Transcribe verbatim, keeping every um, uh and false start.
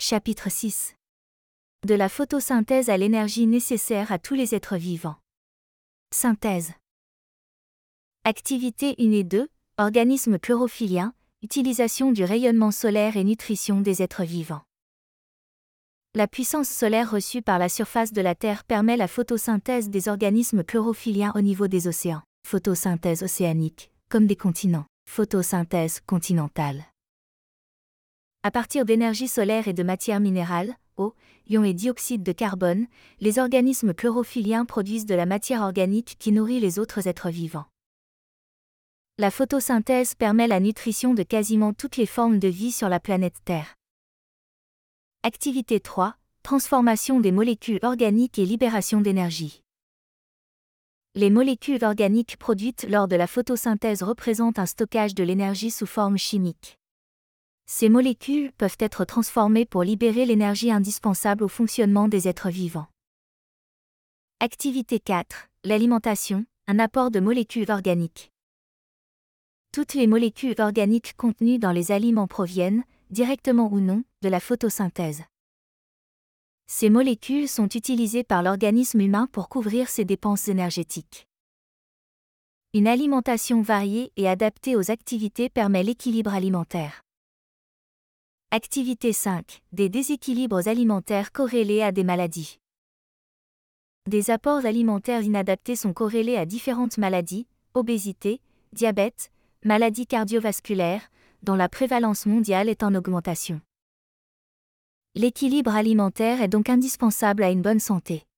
Chapitre six. De la photosynthèse à l'énergie nécessaire à tous les êtres vivants. Synthèse. Activité un et deux, organisme chlorophyllien, utilisation du rayonnement solaire et nutrition des êtres vivants. La puissance solaire reçue par la surface de la Terre permet la photosynthèse des organismes chlorophylliens au niveau des océans, photosynthèse océanique, comme des continents, photosynthèse continentale. À partir d'énergie solaire et de matières minérales, eau, ions et dioxyde de carbone, les organismes chlorophylliens produisent de la matière organique qui nourrit les autres êtres vivants. La photosynthèse permet la nutrition de quasiment toutes les formes de vie sur la planète Terre. Activité trois. Transformation des molécules organiques et libération d'énergie. Les molécules organiques produites lors de la photosynthèse représentent un stockage de l'énergie sous forme chimique. Ces molécules peuvent être transformées pour libérer l'énergie indispensable au fonctionnement des êtres vivants. Activité quatre. L'alimentation, un apport de molécules organiques. Toutes les molécules organiques contenues dans les aliments proviennent, directement ou non, de la photosynthèse. Ces molécules sont utilisées par l'organisme humain pour couvrir ses dépenses énergétiques. Une alimentation variée et adaptée aux activités permet l'équilibre alimentaire. Activité cinq. Des déséquilibres alimentaires corrélés à des maladies. Des apports alimentaires inadaptés sont corrélés à différentes maladies, obésité, diabète, maladies cardiovasculaires, dont la prévalence mondiale est en augmentation. L'équilibre alimentaire est donc indispensable à une bonne santé.